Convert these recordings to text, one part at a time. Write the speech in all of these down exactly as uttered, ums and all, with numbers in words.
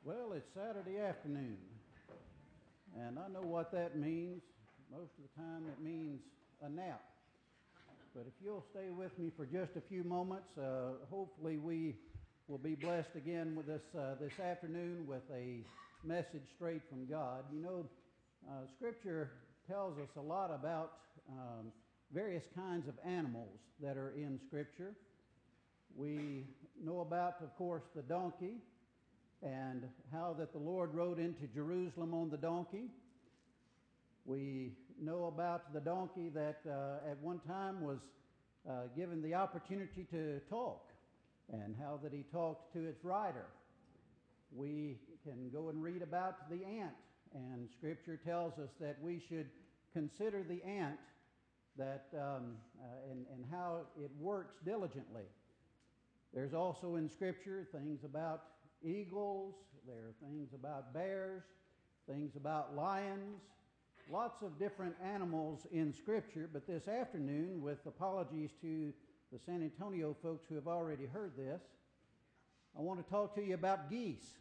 Well, it's Saturday afternoon, and I know what that means. Most of the time it means a nap. But if you'll stay with me for just a few moments, uh, hopefully we will be blessed again with this, uh, this afternoon with a message straight from God. You know, uh, Scripture tells us a lot about um, various kinds of animals that are in Scripture. We know about, of course, the donkey, and how that the Lord rode into Jerusalem on the donkey. We know about the donkey that uh, at one time was uh, given the opportunity to talk, and how that he talked to its rider. We can go and read about the ant, and Scripture tells us that we should consider the ant that um, uh, and, and how it works diligently. There's also in Scripture things about eagles, there are things about bears, things about lions, lots of different animals in Scripture. But this afternoon, with apologies to the San Antonio folks who have already heard this, I want to talk to you about geese.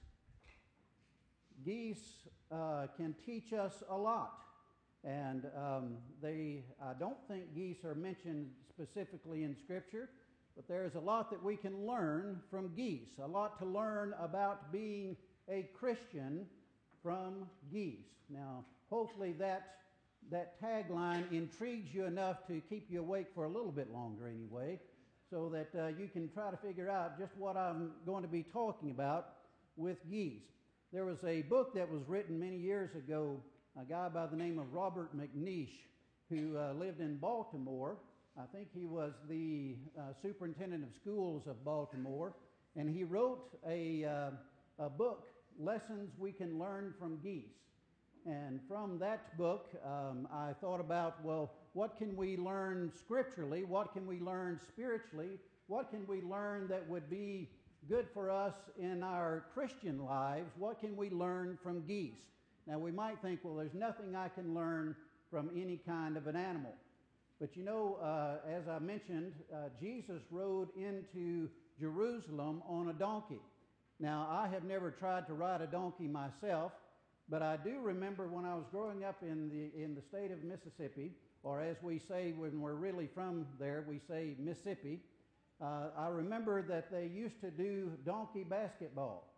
Geese uh, can teach us a lot. And um, they, I don't think geese are mentioned specifically in Scripture, but there's a lot that we can learn from geese, a lot to learn about being a Christian from geese. Now, hopefully that, that tagline intrigues you enough to keep you awake for a little bit longer anyway, so that uh, you can try to figure out just what I'm going to be talking about with geese. There was a book that was written many years ago, a guy by the name of Robert McNeish, who uh, lived in Baltimore. I think he was the uh, superintendent of schools of Baltimore, and he wrote a, uh, a book, Lessons We Can Learn from Geese. And from that book, um, I thought about, well, what can we learn scripturally? What can we learn spiritually? What can we learn that would be good for us in our Christian lives? What can we learn from geese? Now, we might think, well, there's nothing I can learn from any kind of an animal. But you know, uh, as I mentioned, uh, Jesus rode into Jerusalem on a donkey. Now, I have never tried to ride a donkey myself, but I do remember when I was growing up in the in the state of Mississippi, or as we say when we're really from there, we say Mississippi. Uh, I remember that they used to do donkey basketball.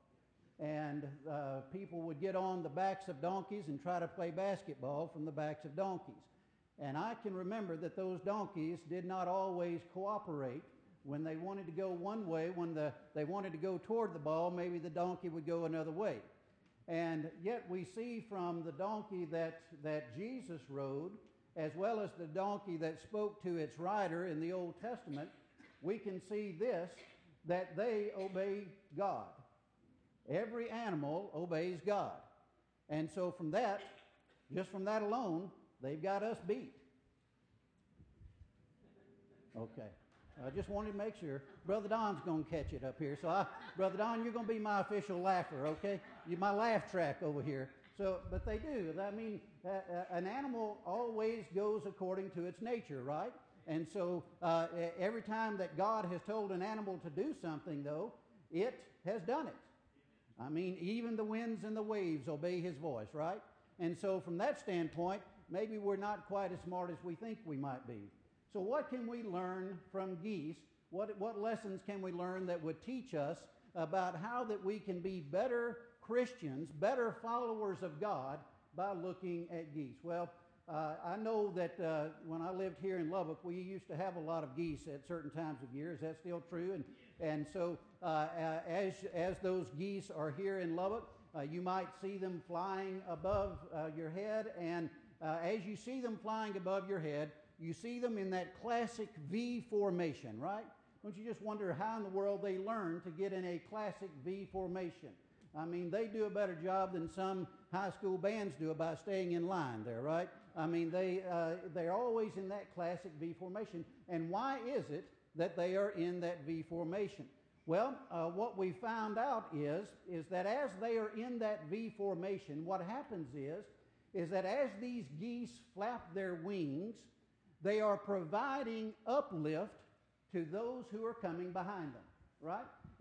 And uh, people would get on the backs of donkeys and try to play basketball from the backs of donkeys. And I can remember that those donkeys did not always cooperate. When they wanted to go one way, when the, they wanted to go toward the ball, maybe the donkey would go another way. And yet we see from the donkey that, that Jesus rode, as well as the donkey that spoke to its rider in the Old Testament, we can see this, that they obey God. Every animal obeys God. And so from that, just from that alone, they've got us beat. Okay. I just wanted to make sure. Brother Don's going to catch it up here. So, I, Brother Don, you're going to be my official laugher, okay? You're my laugh track over here. So, but they do. I mean, uh, uh, an animal always goes according to its nature, right? And so uh, every time that God has told an animal to do something, though, it has done it. I mean, even the winds and the waves obey his voice, right? And so from that standpoint, maybe we're not quite as smart as we think we might be. So what can we learn from geese? What, what lessons can we learn that would teach us about how that we can be better Christians, better followers of God by looking at geese? Well, uh, I know that uh, when I lived here in Lubbock, we used to have a lot of geese at certain times of year. Is that still true? And, and so uh, as, as those geese are here in Lubbock, uh, you might see them flying above uh, your head. And uh, as you see them flying above your head, you see them in that classic V formation, right? Don't you just wonder how in the world they learn to get in a classic V formation? I mean, they do a better job than some high school bands do about staying in line there, right? I mean, they, uh, they're always in that classic V formation. And why is it that they are in that V formation? Well, uh, what we found out is, is that as they are in that V formation, what happens is, is that as these geese flap their wings, they are providing uplift to those who are coming behind them, right?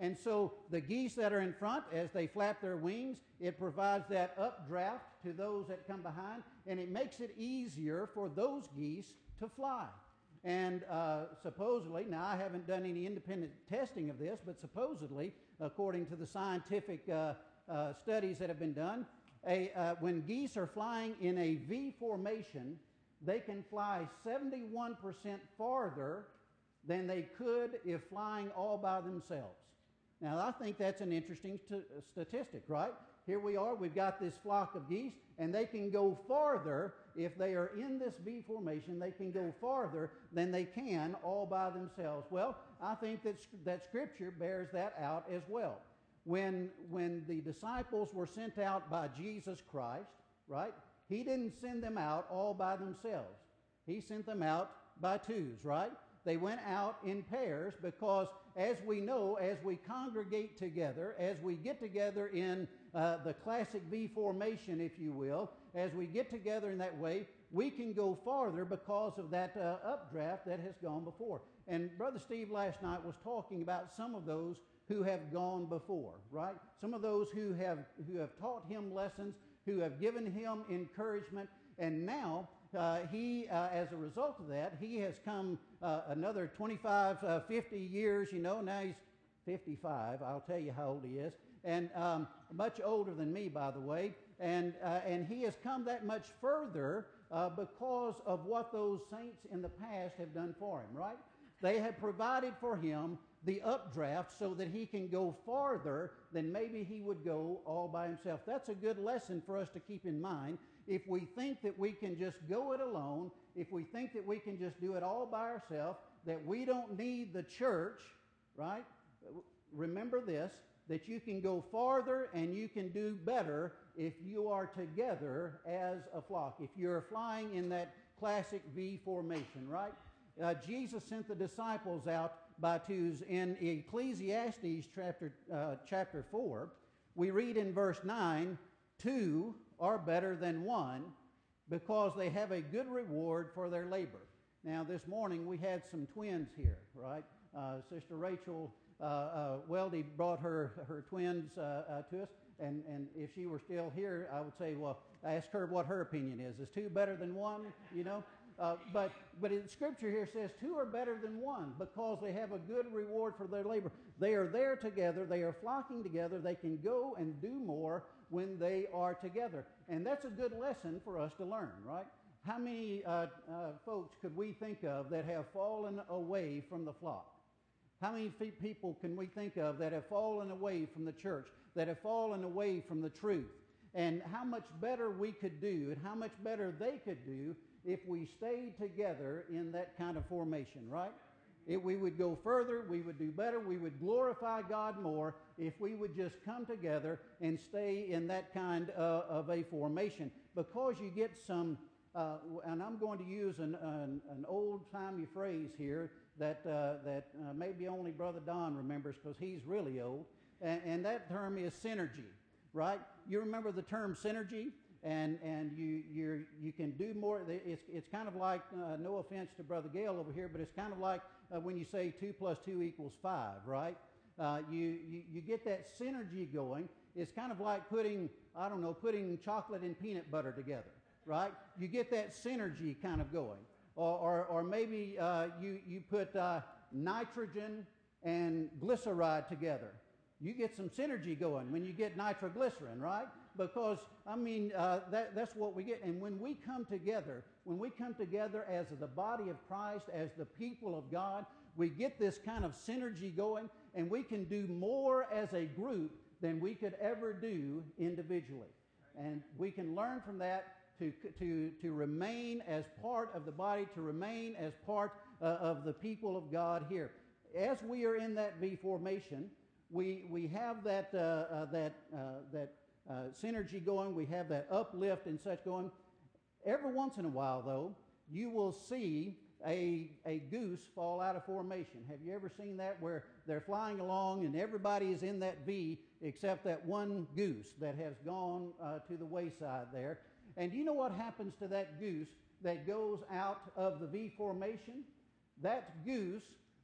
And so the geese that are in front, as they flap their wings, it provides that updraft to those that come behind, and it makes it easier for those geese to fly. And uh, supposedly, now I haven't done any independent testing of this, but supposedly, according to the scientific uh, uh, studies that have been done, a, uh, when geese are flying in a V formation, they can fly seventy-one percent farther than they could if flying all by themselves. Now, I think that's an interesting st- statistic, right? Here we are, we've got this flock of geese, and they can go farther, if they are in this V formation, they can go farther than they can all by themselves. Well, I think that, that Scripture bears that out as well. When, when the disciples were sent out by Jesus Christ, right, he didn't send them out all by themselves. He sent them out by twos, right? They went out in pairs because, as we know, as we congregate together, as we get together in uh, the classic V formation, if you will, as we get together in that way, we can go farther because of that uh, updraft that has gone before. And Brother Steve last night was talking about some of those who have gone before, right? Some of those who have who have taught him lessons, who have given him encouragement, and now uh, he, uh, as a result of that, he has come uh, another twenty-five, uh, fifty years, you know, now he's fifty-five, I'll tell you how old he is, and um, much older than me, by the way, and, uh, and he has come that much further uh, because of what those saints in the past have done for him, right? They have provided for him the updraft so that he can go farther than maybe he would go all by himself. That's a good lesson for us to keep in mind. If we think that we can just go it alone, if we think that we can just do it all by ourselves, that we don't need the church, right? Remember this, that you can go farther and you can do better if you are together as a flock, if you're flying in that classic V formation, right? Uh, Jesus sent the disciples out by twos. In Ecclesiastes chapter, uh, chapter four, we read in verse nine, two are better than one because they have a good reward for their labor. Now, this morning we had some twins here, right? Uh, Sister Rachel uh, uh, Weldy brought her, her twins uh, uh, to us, and, and if she were still here, I would say, well, ask her what her opinion is. Is two better than one, you know? Uh, but but in Scripture here says two are better than one because they have a good reward for their labor. They are there together. They are flocking together. They can go and do more when they are together. And that's a good lesson for us to learn, right? How many uh, uh, folks could we think of that have fallen away from the flock? How many people can we think of that have fallen away from the church, that have fallen away from the truth? And how much better we could do and how much better they could do if we stayed together in that kind of formation, right? If we would go further, we would do better, we would glorify God more if we would just come together and stay in that kind uh, of a formation. Because you get some, uh, and I'm going to use an, an, an old-timey phrase here that, uh, that uh, maybe only Brother Don remembers because he's really old, and, and that term is synergy, right? You remember the term synergy? And and you you you can do more. It's it's kind of like, uh, no offense to Brother Gale over here, but it's kind of like uh, when you say two plus two equals five, right? Uh, you, you you get that synergy going. It's kind of like putting, I don't know, putting chocolate and peanut butter together, right? You get that synergy kind of going. Or or, or maybe uh, you you put uh, nitrogen and glyceride together. You get some synergy going when you get nitroglycerin, right? Because, I mean, uh, that, that's what we get. And when we come together, when we come together as the body of Christ, as the people of God, we get this kind of synergy going, and we can do more as a group than we could ever do individually. And we can learn from that to, to, to remain as part of the body, to remain as part uh, of the people of God here. As we are in that V formation, we, we have that, uh, uh, that, uh, that Uh, synergy going, we have that uplift and such going. Every once in a while, though, you will see a, a goose fall out of formation. Have you ever seen that, where they're flying along and everybody is in that V except that one goose that has gone uh, to the wayside there? And do you know what happens to that goose that goes out of the V formation? That goose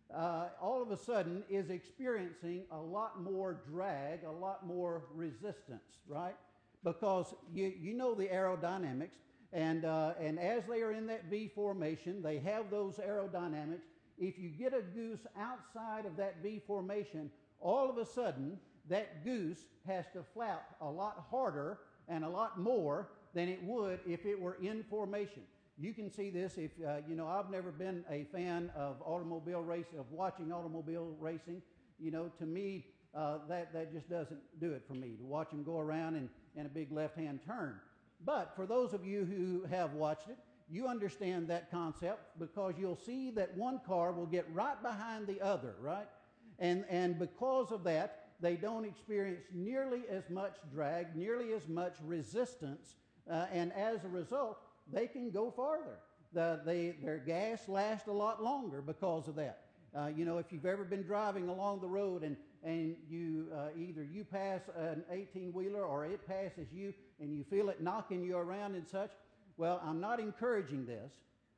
uh, all of a sudden is experiencing a lot more drag, a lot more resistance, right? Because you, you know the aerodynamics, and, uh, and as they are in that V formation, they have those aerodynamics. If you get a goose outside of that V formation, all of a sudden, that goose has to flap a lot harder and a lot more than it would if it were in formation. You can see this if, uh, you know, I've never been a fan of automobile racing, of watching automobile racing. You know, to me, uh, that, that just doesn't do it for me, to watch them go around in, in a big left-hand turn. But for those of you who have watched it, you understand that concept because you'll see that one car will get right behind the other, right? And, and because of that, they don't experience nearly as much drag, nearly as much resistance, uh, and as a result, they can go farther. The, they, their gas lasts a lot longer because of that. Uh, you know, if you've ever been driving along the road and, and you uh, either you pass an eighteen-wheeler or it passes you and you feel it knocking you around and such, well, I'm not encouraging this,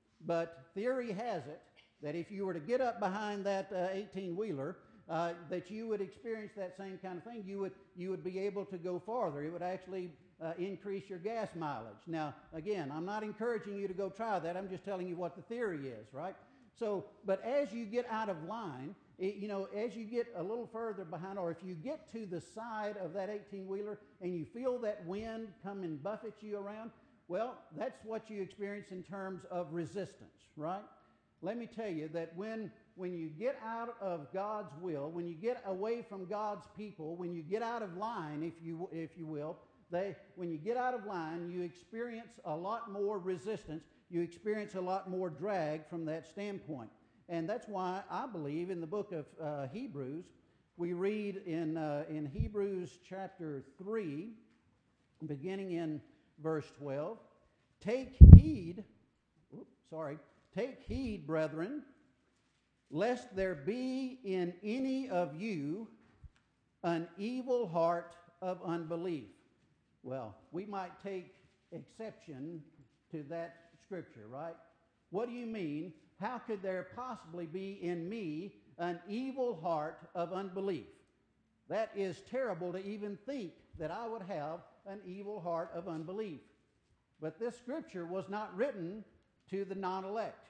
but theory has it that if you were to get up behind that uh, eighteen-wheeler, uh, that you would experience that same kind of thing. You would, you would be able to go farther. It would actually Uh, increase your gas mileage. Now, again, I'm not encouraging you to go try that. I'm just telling you what the theory is, right? So, but as you get out of line, it, you know, as you get a little further behind, or if you get to the side of that eighteen-wheeler and you feel that wind come and buffet you around, well, that's what you experience in terms of resistance, right? Let me tell you that when when you get out of God's will, when you get away from God's people, when you get out of line, if you if you will, They, when you get out of line, you experience a lot more resistance. You experience a lot more drag from that standpoint. And that's why I believe in the book of uh, Hebrews, we read in, uh, in Hebrews chapter three, beginning in verse twelve, Take heed, oops, sorry, take heed, brethren, lest there be in any of you an evil heart of unbelief. Well, we might take exception to that scripture, right? What do you mean? How could there possibly be in me an evil heart of unbelief? That is terrible to even think that I would have an evil heart of unbelief. But this scripture was not written to the non-elect.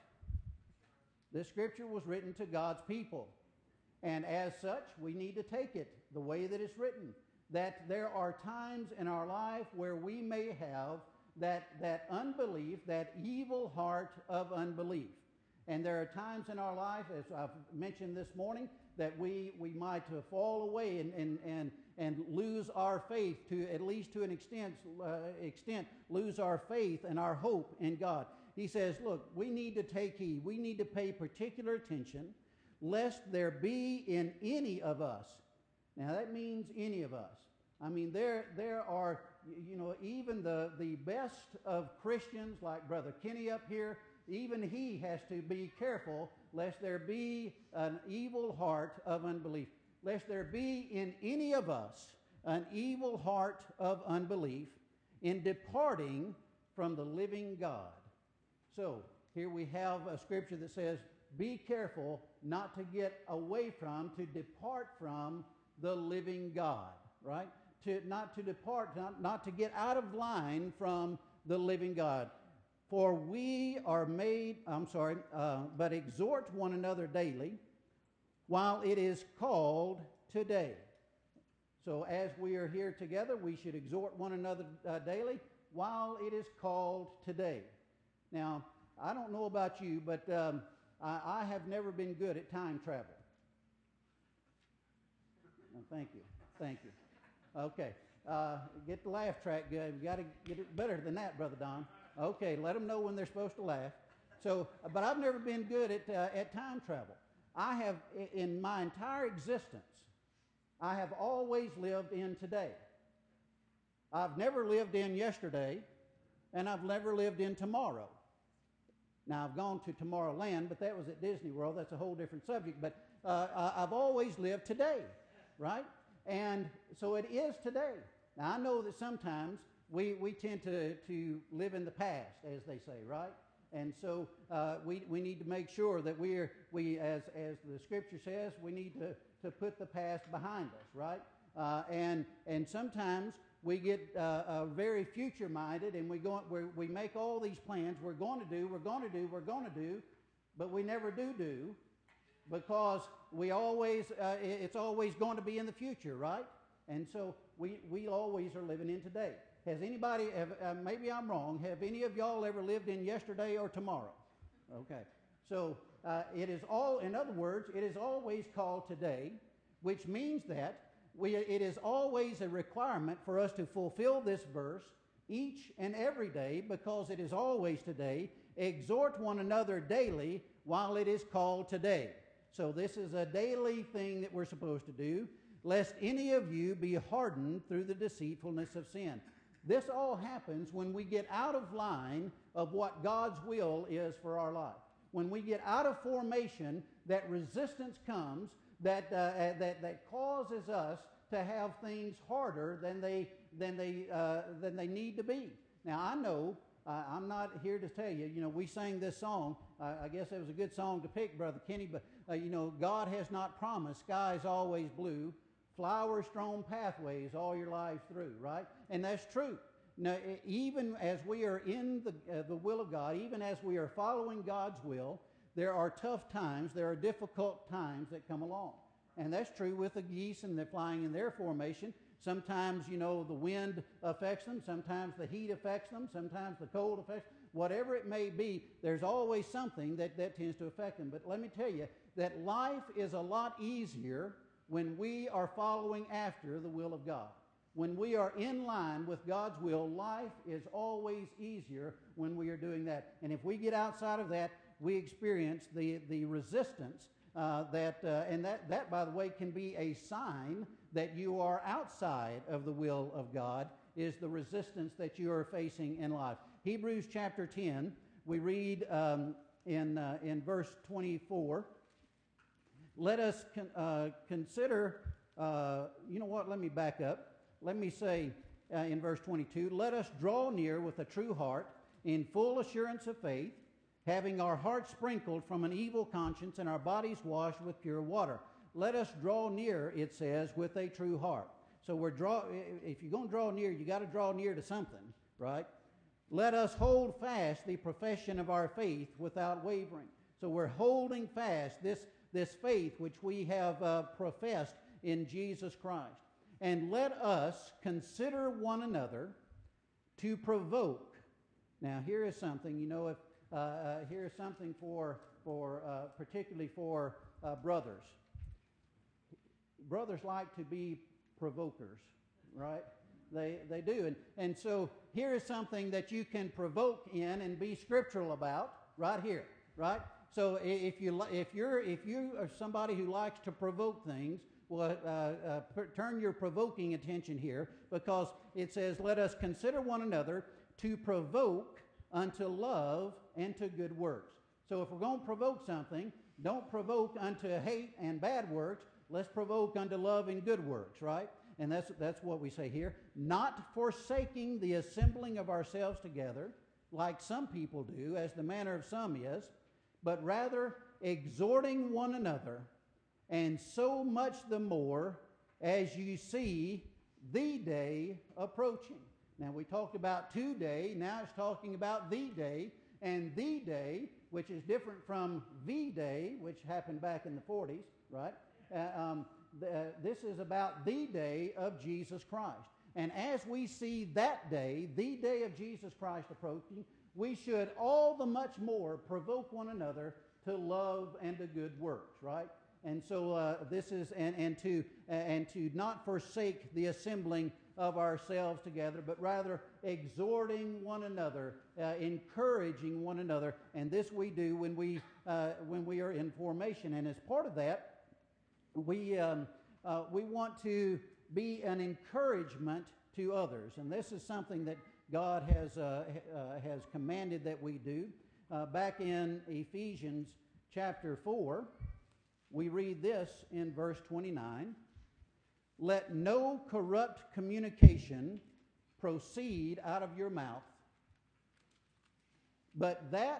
This scripture was written to God's people. And as such, we need to take it the way that it's written. That there are times in our life where we may have that, that unbelief, that evil heart of unbelief. And there are times in our life, as I've mentioned this morning, that we, we might uh, fall away and, and, and, and lose our faith, to at least to an extent, uh, extent, lose our faith and our hope in God. He says, look, we need to take heed. We need to pay particular attention, lest there be in any of us. Now that means any of us. I mean, there there are, you know, even the, the best of Christians, like Brother Kenny up here, even he has to be careful lest there be an evil heart of unbelief. Lest there be in any of us an evil heart of unbelief in departing from the living God. So, here we have a scripture that says, be careful not to get away from, to depart from the living God, right? To not to depart, not, not to get out of line from the living God. For we are made, I'm sorry, uh, but exhort one another daily while it is called today. So as we are here together, we should exhort one another uh, daily while it is called today. Now, I don't know about you, but um, I, I have never been good at time travel. Well, thank you. Thank you. Okay. Uh, get the laugh track good. You got to get it better than that, Brother Don. Okay. Let them know when they're supposed to laugh. So, but I've never been good at uh, at time travel. I have, in my entire existence, I have always lived in today. I've never lived in yesterday, and I've never lived in tomorrow. Now, I've gone to Tomorrowland, but that was at Disney World. That's a whole different subject. But uh, I've always lived today, right? And so it is today. Now, I know that sometimes we, we tend to, to live in the past, as they say, right? And so uh, we, we need to make sure that we, are, we as, as the Scripture says, we need to, to put the past behind us, right? Uh, and, and sometimes we get uh, uh, very future-minded, and we, go, we we make all these plans we're going to do, we're going to do, we're going to do, but we never do do, because we always, uh, it's always going to be in the future, right? And so we, we always are living in today. Has anybody, have, uh, maybe I'm wrong, have any of y'all ever lived in yesterday or tomorrow? Okay. So uh, it is all, in other words, it is always called today, which means that we, it is always a requirement for us to fulfill this verse each and every day, because it is always today. Exhort one another daily while it is called today. So this is a daily thing that we're supposed to do, lest any of you be hardened through the deceitfulness of sin. This all happens when we get out of line of what God's will is for our life. When we get out of formation, that resistance comes that uh, that that causes us to have things harder than they than they uh, than they need to be. Now I know uh, I'm not here to tell you. You know, we sang this song. Uh, I guess it was a good song to pick, Brother Kenny. But uh, you know, God has not promised skies always blue, flower-strewn pathways all your life through, right? And that's true. Now, even as we are in the, uh, the will of God, even as we are following God's will, there are tough times, there are difficult times that come along. And that's true with the geese and they're flying in their formation. Sometimes, you know, the wind affects them. Sometimes the heat affects them. Sometimes the cold affects them. Whatever it may be, there's always something that, that tends to affect them. But let me tell you that life is a lot easier when we are following after the will of God. When we are in line with God's will, life is always easier when we are doing that. And if we get outside of that, we experience the, the resistance uh, that, uh, and that, that, by the way, can be a sign that you are outside of the will of God, is the resistance that you are facing in life. Hebrews chapter ten, we read um, in, uh, in verse twenty-four, let us con- uh, consider, uh, you know what, let me back up. Let me say uh, in verse twenty-two, let us draw near with a true heart in full assurance of faith, having our hearts sprinkled from an evil conscience and our bodies washed with pure water. Let us draw near, it says, with a true heart. So we're draw. If you're going to draw near, you got to draw near to something, right? Let us hold fast the profession of our faith without wavering. So we're holding fast this, this faith which we have uh, professed in Jesus Christ. And let us consider one another to provoke. Now, here is something, you know, if uh, uh, here is something for, for uh, particularly for uh, brothers. Brothers like to be provokers, right? They they do. And, and so here is something that you can provoke in and be scriptural about right here, right? So if, you, if, you're, if you are somebody who likes to provoke things, well, uh, uh, per, turn your provoking attention here, because it says, let us consider one another to provoke unto love and to good works. So if we're going to provoke something, don't provoke unto hate and bad works. Let's provoke unto love and good works, right? And that's, that's what we say here. Not forsaking the assembling of ourselves together, like some people do, as the manner of some is, but rather exhorting one another, and so much the more as you see the day approaching. Now, we talked about today, now it's talking about the day, and the day, which is different from V-Day, which happened back in the forties, right? Uh, um, the, uh, this is about the day of Jesus Christ. And as we see that day, the day of Jesus Christ approaching, we should all the much more provoke one another to love and to good works, right? And so uh, this is, and, and to uh, and to not forsake the assembling of ourselves together, but rather exhorting one another, uh, encouraging one another, and this we do when we uh, when we are in formation. And as part of that, we um, uh, we want to be an encouragement to others, and this is something that God has uh, uh, has commanded that we do. Uh, back in Ephesians chapter four, we read this in verse twenty-nine. Let no corrupt communication proceed out of your mouth, but that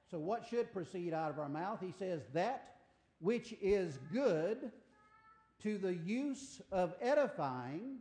So what should proceed out of our mouth? He says, that which is good to the use of edifying,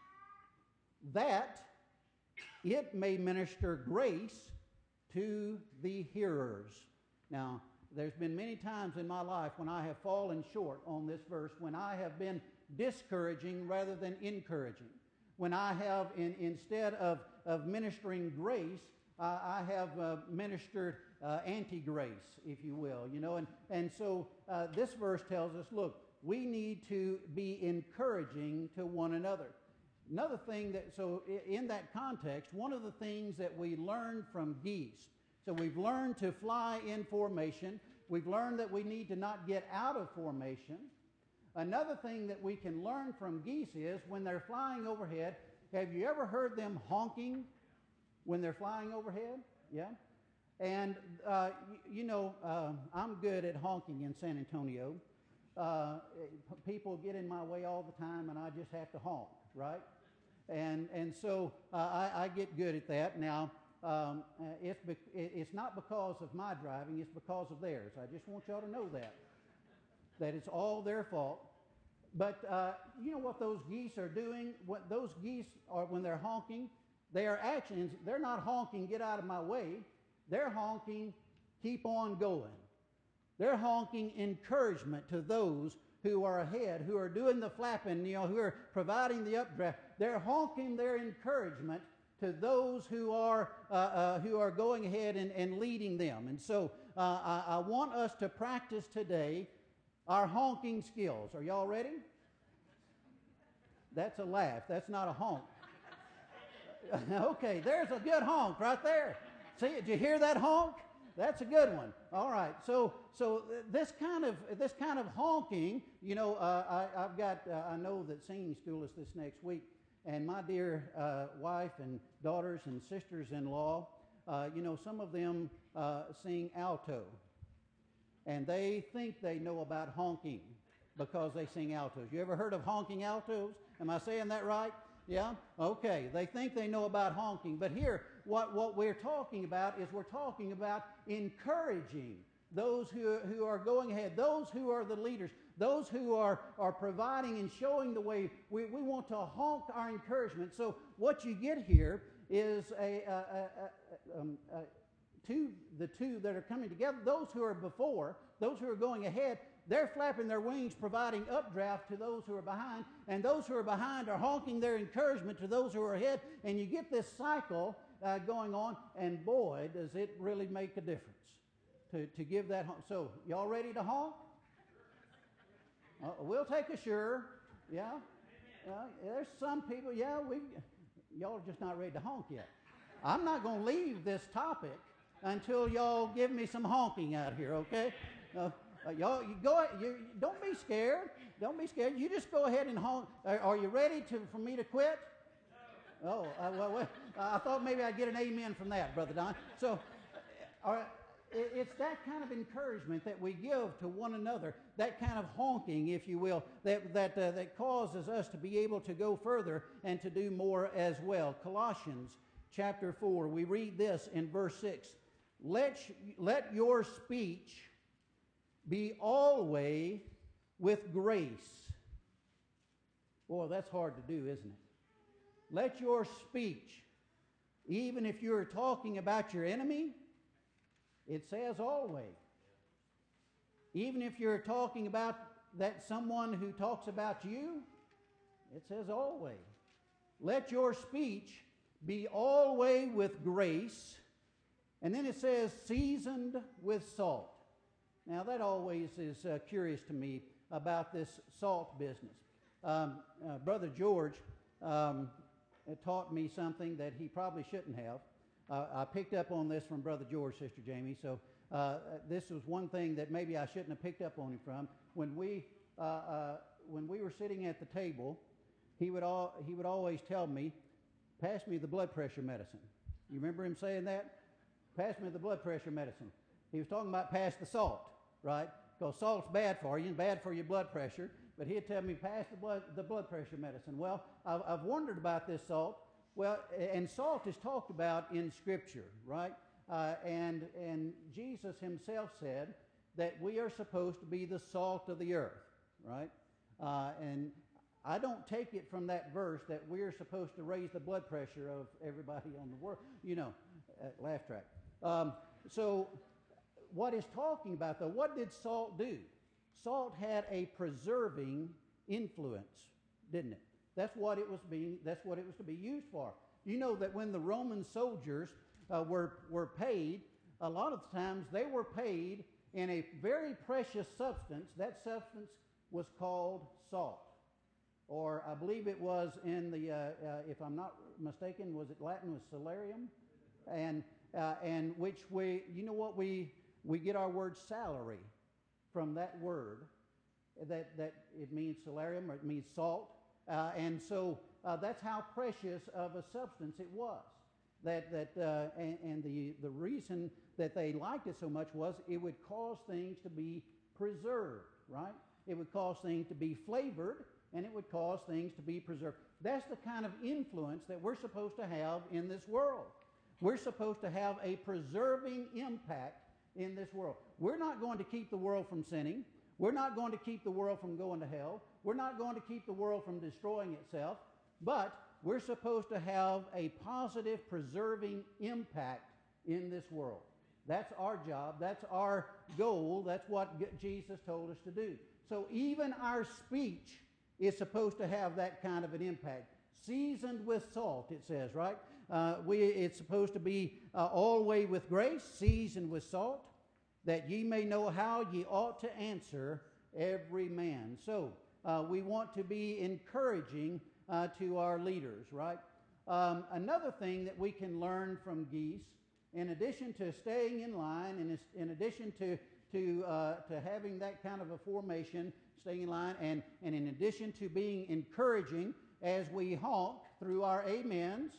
that it may minister grace to the hearers. Now, there's been many times in my life when I have fallen short on this verse, when I have been discouraging rather than encouraging. When I have, in, instead of, of ministering grace, uh, I have uh, ministered uh, anti-grace, if you will. You know, and, and so uh, this verse tells us, look, we need to be encouraging to one another. Another thing that, so in that context, one of the things that we learned from geese, so we've learned to fly in formation. We've learned that we need to not get out of formation. Another thing that we can learn from geese is when they're flying overhead, have you ever heard them honking when they're flying overhead? Yeah? And, uh, you, you know, uh, I'm good at honking in San Antonio. Uh, people get in my way all the time, and I just have to honk, right? And and so uh, I, I get good at that. Now, um, it's, be, it's not because of my driving, it's because of theirs. I just want y'all to know that, that it's all their fault. But uh, you know what those geese are doing? What those geese are, when they're honking, they are actions. They're not honking, get out of my way. They're honking, keep on going. They're honking encouragement to those who are ahead, who are doing the flapping, you know, who are providing the updraft. They're honking their encouragement to those who are uh, uh, who are going ahead and, and leading them. And so uh, I, I want us to practice today our honking skills. Are y'all ready? That's a laugh. That's not a honk. Okay, there's a good honk right there. See, did you hear that honk? That's a good one. All right. So, so this kind of this kind of honking, you know, uh, I, I've got. Uh, I know that singing school is this next week, and my dear uh, wife and daughters and sisters-in-law, uh, you know, some of them uh, sing alto, and they think they know about honking because they sing altos. You ever heard of honking altos? Am I saying that right? Yeah? Okay. They think they know about honking. But here, what, what we're talking about is we're talking about encouraging those who, who are going ahead, those who are the leaders, those who are, are providing and showing the way. We, we want to honk our encouragement. So what you get here is a, a, a, a, um, a two, the two that are coming together. Those who are before, those who are going ahead, they're flapping their wings, providing updraft to those who are behind, and those who are behind are honking their encouragement to those who are ahead, and you get this cycle uh, going on, and boy, does it really make a difference to, to give that honk. So, y'all ready to honk? Uh, we'll take a sure, yeah. Uh, there's some people, yeah, we, y'all are just not ready to honk yet. I'm not going to leave this topic until y'all give me some honking out here, okay? Uh, Uh, y'all, you go. You, don't be scared. Don't be scared. You just go ahead and honk. Are, are you ready to for me to quit? No. Oh, uh, well, well uh, I thought maybe I'd get an amen from that, Brother Don. So, uh, it, it's that kind of encouragement that we give to one another. That kind of honking, if you will, that that uh, that causes us to be able to go further and to do more as well. Colossians chapter four. We read this in verse six. Let let your speech be always with grace. Boy, that's hard to do, isn't it? Let your speech, even if you're talking about your enemy, it says always. Even if you're talking about that someone who talks about you, it says always. Let your speech be always with grace. And then it says seasoned with salt. Now, that always is uh, curious to me about this salt business. Um, uh, Brother George um, taught me something that he probably shouldn't have. Uh, I picked up on this from Brother George, Sister Jamie, so uh, this was one thing that maybe I shouldn't have picked up on him from. When we, uh, uh, when we were sitting at the table, he would, all, he would always tell me, pass me the blood pressure medicine. You remember him saying that? Pass me the blood pressure medicine. He was talking about pass the salt. Right? Because salt's bad for you and bad for your blood pressure. But he'd tell me, pass the blood, the blood pressure medicine. Well, I've, I've wondered about this salt. Well, and salt is talked about in Scripture, right? uh, and, and Jesus himself said that we are supposed to be the salt of the earth, right? Uh, and I don't take it from that verse that we're supposed to raise the blood pressure of everybody on the world, you know, uh, laugh track. Um, so what is talking about, though, what did salt do? Salt had a preserving influence, didn't it? That's what it was being, that's what it was to be used for. You know that when the Roman soldiers uh, were, were paid, a lot of times they were paid in a very precious substance. That substance was called salt. Or I believe it was in the, uh, uh, if I'm not mistaken, was it Latin, was salarium? And, uh, and which we, you know what, we, we get our word salary from that word. That, that it means salarium, or it means salt. Uh, and so uh, that's how precious of a substance it was. That, that, uh, and, and the, the reason that they liked it so much was it would cause things to be preserved, right? It would cause things to be flavored, and it would cause things to be preserved. That's the kind of influence that we're supposed to have in this world. We're supposed to have a preserving impact in this world. We're not going to keep the world from sinning. We're not going to keep the world from going to hell. We're not going to keep the world from destroying itself. But we're supposed to have a positive, preserving impact in this world. That's our job. That's our goal. That's what Jesus told us to do. So even our speech is supposed to have that kind of an impact. Seasoned with salt, it says, right? Uh, we, it's supposed to be uh, always with grace, seasoned with salt, that ye may know how ye ought to answer every man. So uh, we want to be encouraging uh, to our leaders, right? Um, another thing that we can learn from geese, in addition to staying in line, and in addition to to uh, to having that kind of a formation, staying in line, and, and in addition to being encouraging as we honk through our amens.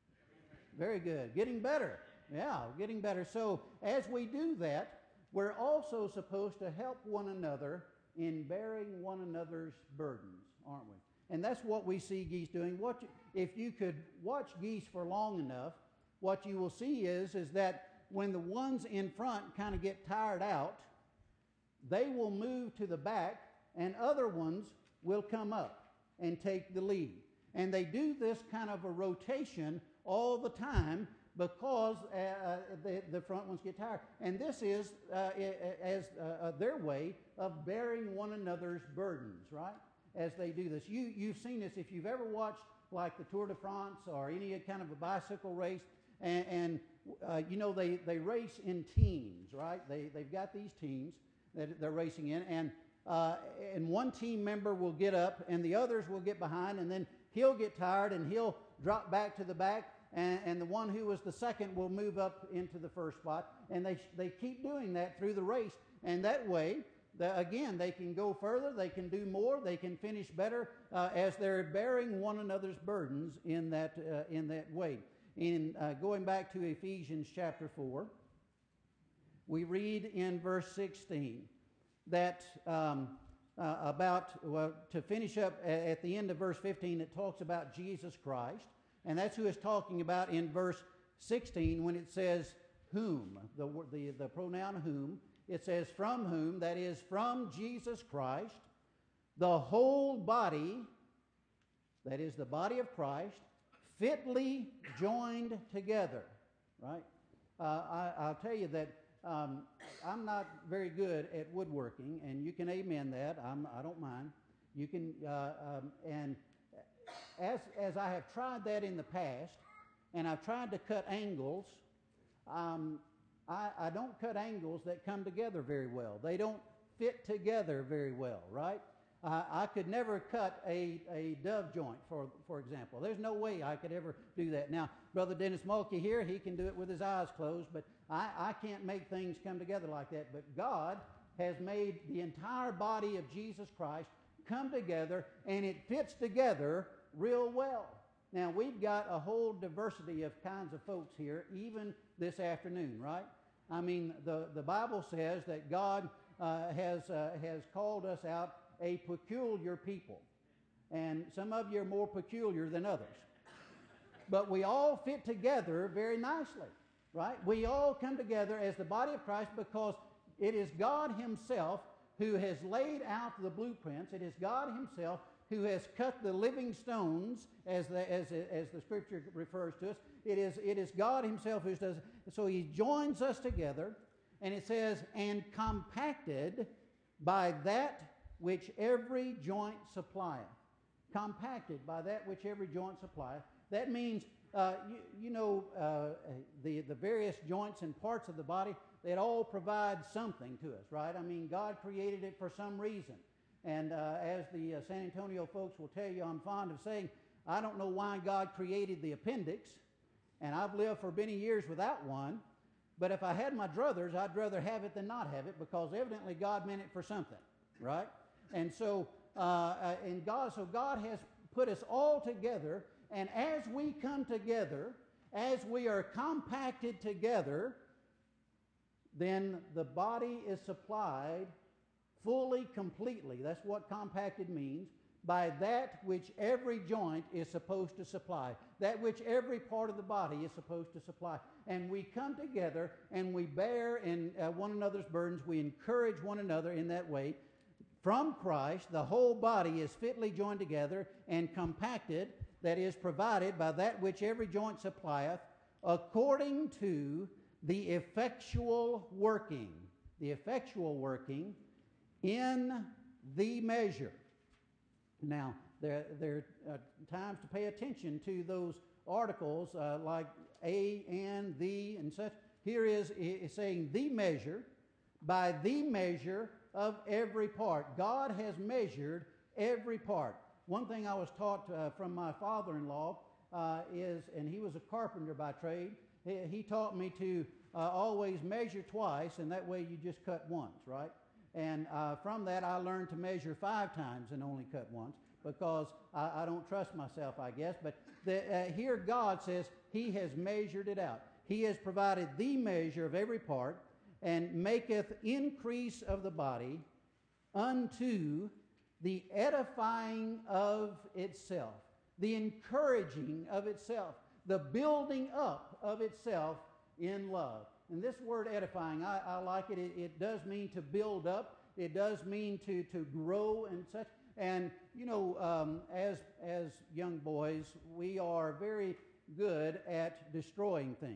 Very good. Getting better. Yeah, getting better. So as we do that, we're also supposed to help one another in bearing one another's burdens, aren't we? And that's what we see geese doing. What you, if you could watch geese for long enough, what you will see is, is that when the ones in front kind of get tired out, they will move to the back and other ones will come up and take the lead. And they do this kind of a rotation all the time because uh, the, the front ones get tired. And this is uh, as uh, their way of bearing one another's burdens, right? As they do this. You, you've seen this if you've ever watched like the Tour de France or any kind of a bicycle race, and, and uh, you know, they, they race in teams, right? They, they've got these teams that they're racing in, and, uh, and one team member will get up and the others will get behind, and then he'll get tired and he'll drop back to the back, and, and the one who was the second will move up into the first spot, and they, they keep doing that through the race, and that way, the, again, they can go further, they can do more, they can finish better uh, as they're bearing one another's burdens in that, uh, in that way. In uh, going back to Ephesians chapter four, we read in verse sixteen that um, uh, about, well, to finish up at the end of verse fifteen, it talks about Jesus Christ, and that's who it's talking about in verse sixteen when it says whom, the, the, the pronoun whom. It says from whom, that is from Jesus Christ, the whole body, that is the body of Christ, fitly joined together, right? Uh, I, I'll tell you that um, I'm not very good at woodworking, and you can amen that. I'm, I don't mind. You can, uh, um, and as as I have tried that in the past, and I've tried to cut angles, um, I, I don't cut angles that come together very well. They don't fit together very well, right? Uh, I could never cut a, a dove joint, for for example. There's no way I could ever do that. Now, Brother Dennis Mulkey here, he can do it with his eyes closed, but I, I can't make things come together like that. But God has made the entire body of Jesus Christ come together, and it fits together real well. Now, we've got a whole diversity of kinds of folks here, even this afternoon, right? I mean, the, the Bible says that God uh, has uh, has called us out a peculiar people. And some of you are more peculiar than others. But we all fit together very nicely. right? We all come together as the body of Christ because it is God himself who has laid out the blueprints. It is God himself who has cut the living stones, as the, as, as the scripture refers to us. It is, it is God himself who does. So he joins us together, and it says, and compacted by that which every joint supplieth. Compacted by that which every joint supplieth. That means, uh, you, you know, uh, the, the various joints and parts of the body, they all provide something to us, right? I mean, God created it for some reason. And uh, as the uh, San Antonio folks will tell you, I'm fond of saying, I don't know why God created the appendix, and I've lived for many years without one, but if I had my druthers, I'd rather have it than not have it, because evidently God meant it for something, right? And so, uh, uh, and God, so God has put us all together, and as we come together, as we are compacted together, then the body is supplied fully, completely. That's what compacted means. By that which every joint is supposed to supply. That which every part of the body is supposed to supply. And we come together and we bear in uh, one another's burdens. We encourage one another in that way. From Christ, the whole body is fitly joined together and compacted, that is, provided by that which every joint supplieth, according to the effectual working. The effectual working in the measure. Now, there, there are times to pay attention to those articles uh, like a, and, the, and such. Here is, is saying the measure, by the measure of every part. God has measured every part. One thing I was taught uh, from my father-in-law uh, is, and he was a carpenter by trade, he, he taught me to uh, always measure twice, and that way you just cut once, right? And uh, from that, I learned to measure five times and only cut once, because I, I don't trust myself, I guess. But the, uh, here God says he has measured it out. He has provided the measure of every part, and maketh increase of the body unto the edifying of itself, the encouraging of itself, the building up of itself in love. And this word edifying, I, I like it. it. It does mean to build up. It does mean to, to grow and such. And, you know, um, as, as young boys, we are very good at destroying things.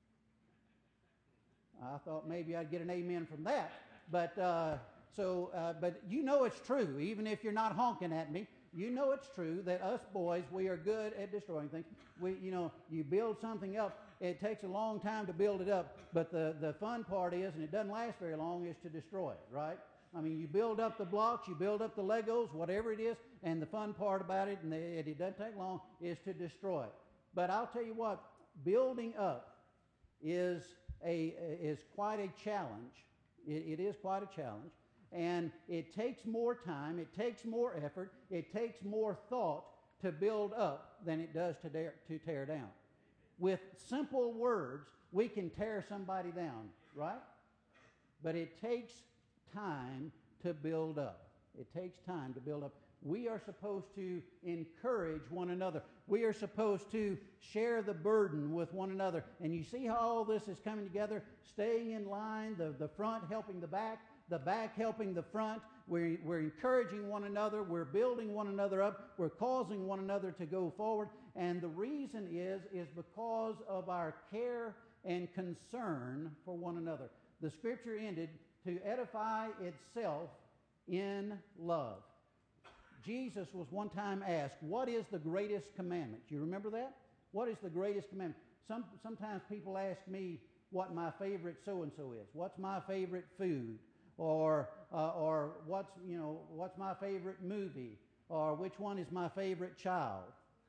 I thought maybe I'd get an amen from that. But, uh, so, uh, but you know it's true, even if you're not honking at me. You know it's true that us boys, we are good at destroying things. We, you know, you build something up. It takes a long time to build it up, but the, the fun part is, and it doesn't last very long, is to destroy it, right? I mean, you build up the blocks, you build up the Legos, whatever it is, and the fun part about it, and it, it doesn't take long, is to destroy it. But I'll tell you what, building up is, a, is quite a challenge. It, it is quite a challenge, and it takes more time, it takes more effort, it takes more thought to build up than it does to, dare, to tear down. With simple words, we can tear somebody down, right? But it takes time to build up. It takes time to build up. We are supposed to encourage one another. We are supposed to share the burden with one another. And you see how all this is coming together, staying in line, the, the front helping the back, the back helping the front. We're, we're encouraging one another. We're building one another up. We're causing one another to go forward. And the reason is, is because of our care and concern for one another. The scripture ended, to edify itself in love. Jesus was one time asked, what is the greatest commandment? Do you remember that? What is the greatest commandment? Some, sometimes people ask me what my favorite so-and-so is. What's my favorite food? Or, uh, or what's, you know, what's my favorite movie? Or which one is my favorite child?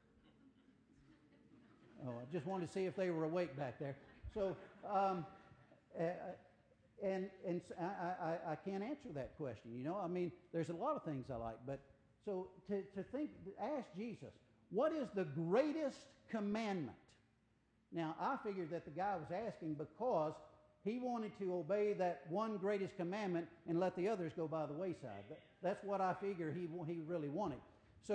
Oh, I just wanted to see if they were awake back there. So, um, uh, and and I, I, I can't answer that question. You know, I mean, there's a lot of things I like, but so to, to think, ask Jesus, what is the greatest commandment? Now, I figured that the guy was asking because he wanted to obey that one greatest commandment and let the others go by the wayside. That, that's what I figure he he really wanted. So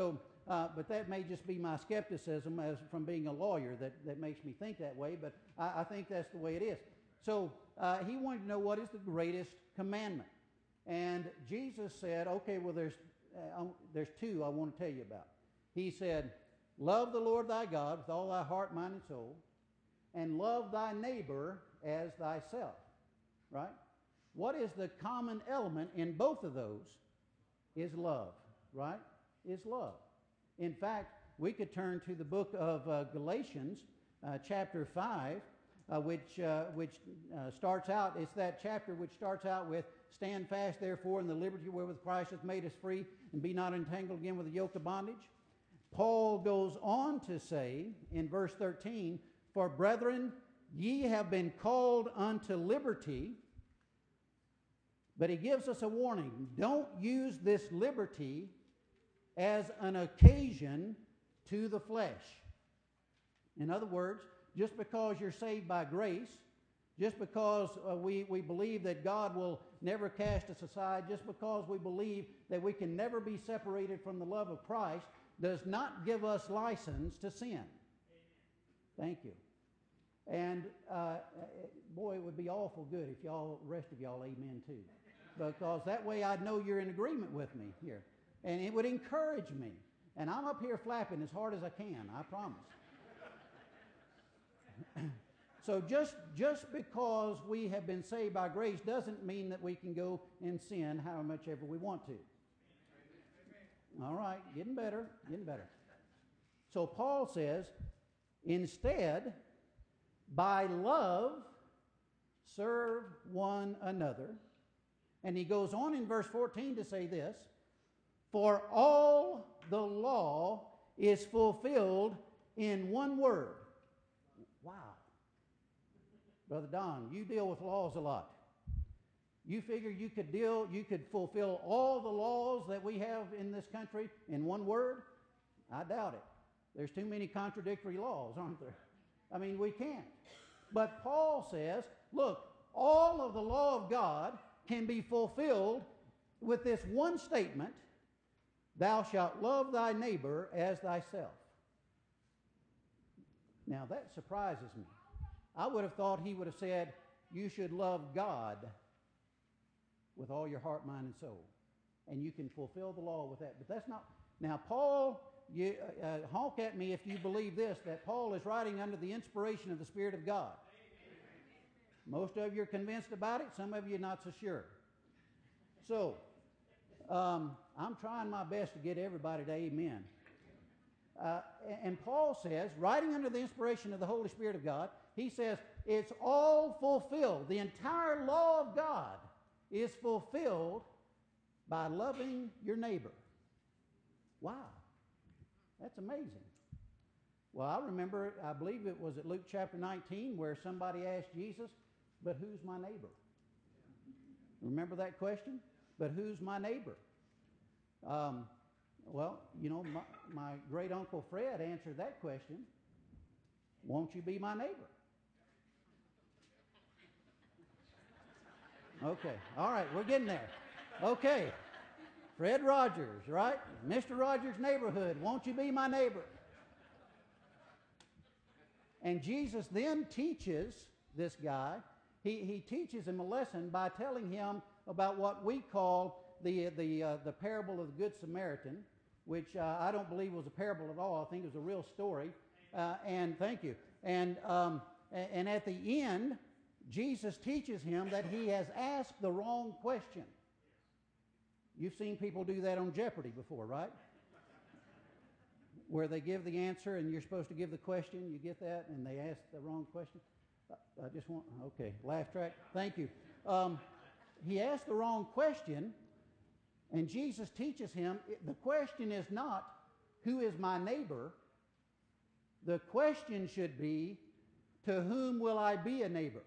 uh, but that may just be my skepticism as from being a lawyer that, that makes me think that way, but I, I think that's the way it is. So uh, he wanted to know what is the greatest commandment. And Jesus said, okay, well, there's, uh, there's two I want to tell you about. He said, love the Lord thy God with all thy heart, mind, and soul, and love thy neighbor as thyself. Right? What is the common element in both of those? Is love. Right? Is love. In fact, we could turn to the book of uh, Galatians, uh, chapter five, uh, which uh, which uh, starts out, it's that chapter which starts out with, stand fast therefore in the liberty wherewith Christ hath made us free, and be not entangled again with the yoke of bondage. Paul goes on to say in verse thirteen, for brethren, ye have been called unto liberty. But he gives us a warning. Don't use this liberty as an occasion to the flesh. In other words, just because you're saved by grace, just because uh, we, we believe that God will never cast us aside, just because we believe that we can never be separated from the love of Christ, does not give us license to sin. Amen. Thank you. And uh, boy, it would be awful good if y'all, rest of y'all, amen too. Because that way I'd know you're in agreement with me here. And it would encourage me. And I'm up here flapping as hard as I can, I promise. So just, just because we have been saved by grace doesn't mean that we can go and sin how much ever we want to. All right, getting better, getting better. So Paul says, instead, by love, serve one another. And he goes on in verse fourteen to say this, for all the law is fulfilled in one word. Wow. Brother Don, you deal with laws a lot. You figure you could deal, you could fulfill all the laws that we have in this country in one word? I doubt it. There's too many contradictory laws, aren't there? I mean, we can't. But Paul says, look, all of the law of God can be fulfilled with this one statement, thou shalt love thy neighbor as thyself. Now that surprises me. I would have thought he would have said, you should love God with all your heart, mind, and soul. And you can fulfill the law with that. But that's not. Now, Paul, you, uh, uh, honk at me if you believe this, that Paul is writing under the inspiration of the Spirit of God. Most of you are convinced about it. Some of you are not so sure. So, um, I'm trying my best to get everybody to amen. Uh, and Paul says, writing under the inspiration of the Holy Spirit of God, he says, it's all fulfilled. The entire law of God is fulfilled by loving your neighbor. Wow. That's amazing. Well, I remember, I believe it was at Luke chapter nineteen where somebody asked Jesus, but who's my neighbor? Remember that question? But who's my neighbor? Um, well, you know, my, my great uncle Fred answered that question. Won't you be my neighbor? Okay, all right, we're getting there. Okay, Fred Rogers, right? Mister Rogers' neighborhood, won't you be my neighbor? And Jesus then teaches this guy, he, he teaches him a lesson by telling him about what we call the, the, uh, the parable of the Good Samaritan, which uh, I don't believe was a parable at all. I think it was a real story. Uh, and thank you. And, um, and at the end, Jesus teaches him that he has asked the wrong question. You've seen people do that on Jeopardy before, right? Where they give the answer and you're supposed to give the question. You get that? And they ask the wrong question. I just want, okay, laugh track. Thank you. Um, he asked the wrong question, and Jesus teaches him, the question is not, who is my neighbor? The question should be, to whom will I be a neighbor?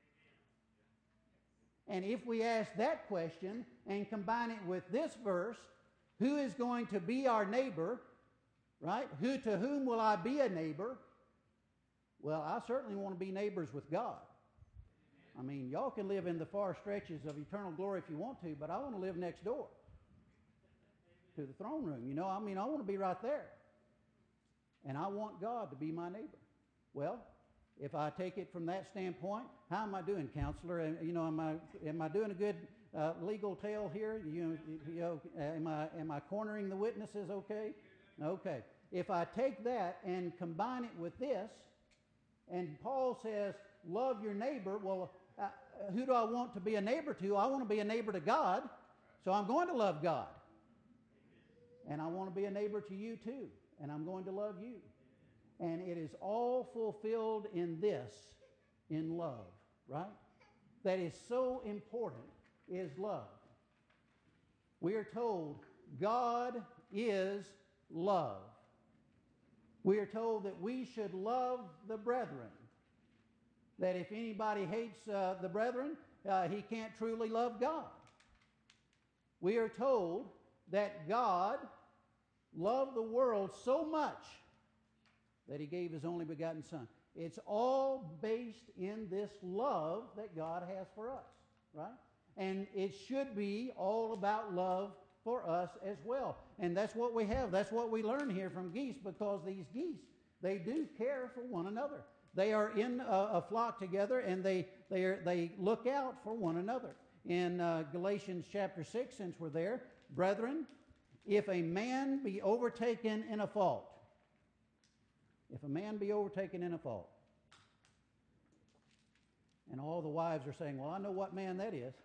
And if we ask that question and combine it with this verse, who is going to be our neighbor, right? Who, to whom will I be a neighbor? Well, I certainly want to be neighbors with God. I mean, y'all can live in the far stretches of eternal glory if you want to, but I want to live next door to the throne room. You know, I mean, I want to be right there. And I want God to be my neighbor. Well, if I take it from that standpoint, how am I doing, counselor? You know, am I am I doing a good uh, legal tale here? You, you know, am I am I cornering the witnesses? Okay, okay. If I take that and combine it with this, and Paul says, "Love your neighbor." Well, uh, who do I want to be a neighbor to? I want to be a neighbor to God, so I'm going to love God, and I want to be a neighbor to you too, and I'm going to love you. And it is all fulfilled in this, in love, right? That is so important, is love. We are told God is love. We are told that we should love the brethren. That if anybody hates uh, the brethren, uh, he can't truly love God. We are told that God loved the world so much that he gave his only begotten Son. It's all based in this love that God has for us, right? And it should be all about love for us as well. And that's what we have. That's what we learn here from geese, because these geese, they do care for one another. They are in a, a flock together, and they they, are, they look out for one another. In uh, Galatians chapter six, since we're there, brethren, if a man be overtaken in a fault, If a man be overtaken in a fault, and all the wives are saying, well, I know what man that is.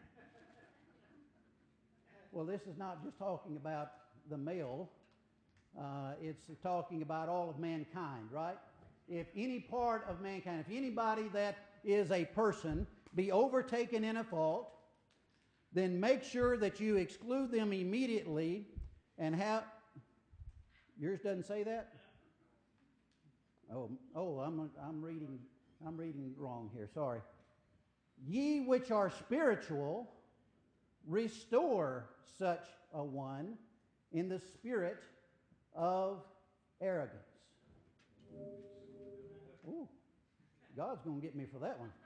Well, this is not just talking about the male. Uh, it's talking about all of mankind, right? If any part of mankind, if anybody that is a person be overtaken in a fault, then make sure that you exclude them immediately and have... Yours doesn't say that? Oh, oh, I'm I'm reading I'm reading wrong here. Sorry. Ye which are spiritual, restore such a one in the spirit of arrogance. Ooh, God's going to get me for that one.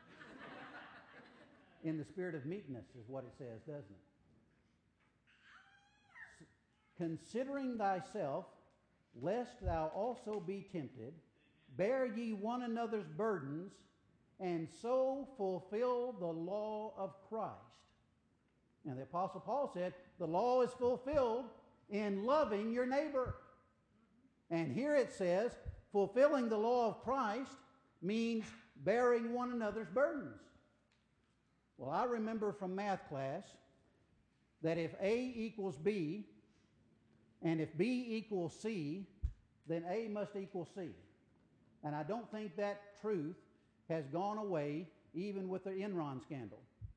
In the spirit of meekness is what it says, doesn't it? S- Considering thyself, lest thou also be tempted, bear ye one another's burdens, and so fulfill the law of Christ. And the Apostle Paul said, the law is fulfilled in loving your neighbor. And here it says, fulfilling the law of Christ means bearing one another's burdens. Well, I remember from math class that if A equals B, and if B equals C, then A must equal C. And I don't think that truth has gone away even with the Enron scandal.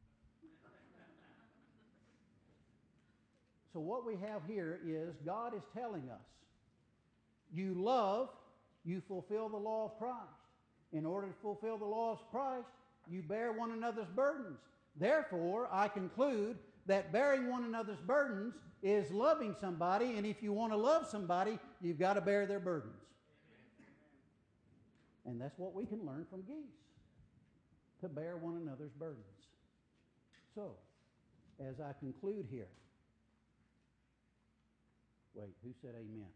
So what we have here is God is telling us, you love, you fulfill the law of Christ. In order to fulfill the law of Christ, you bear one another's burdens. Therefore, I conclude that bearing one another's burdens is loving somebody, and if you want to love somebody, you've got to bear their burdens. And that's what we can learn from geese, to bear one another's burdens. So, as I conclude here, wait, who said amen?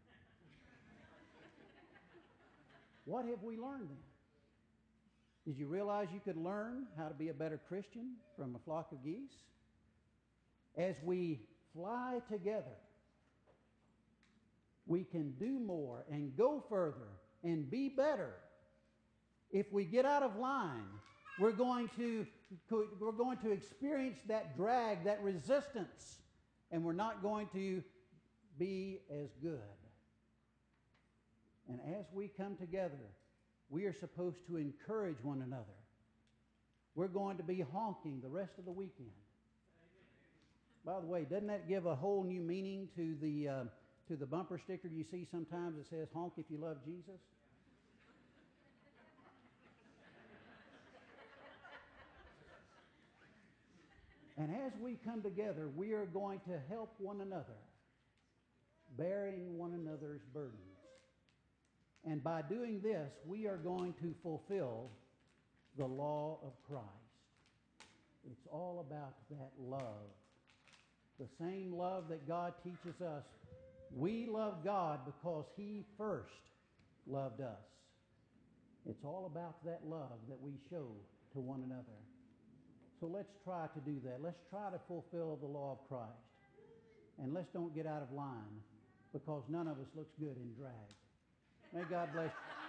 What have we learned then? Did you realize you could learn how to be a better Christian from a flock of geese? As we fly together, we can do more and go further and be better. If we get out of line, we're going to we're going to experience that drag, that resistance, and we're not going to be as good. And as we come together, we are supposed to encourage one another. We're going to be honking the rest of the weekend. By the way, doesn't that give a whole new meaning to the uh, to the bumper sticker you see sometimes that says, honk if you love Jesus? And as we come together, we are going to help one another, bearing one another's burdens. And by doing this, we are going to fulfill the law of Christ. It's all about that love. The same love that God teaches us We love God because He first loved us. It's all about that love that we show to one another. So let's try to do that. Let's try to fulfill the law of Christ. And let's don't get out of line, because none of us looks good in drag. May God bless you.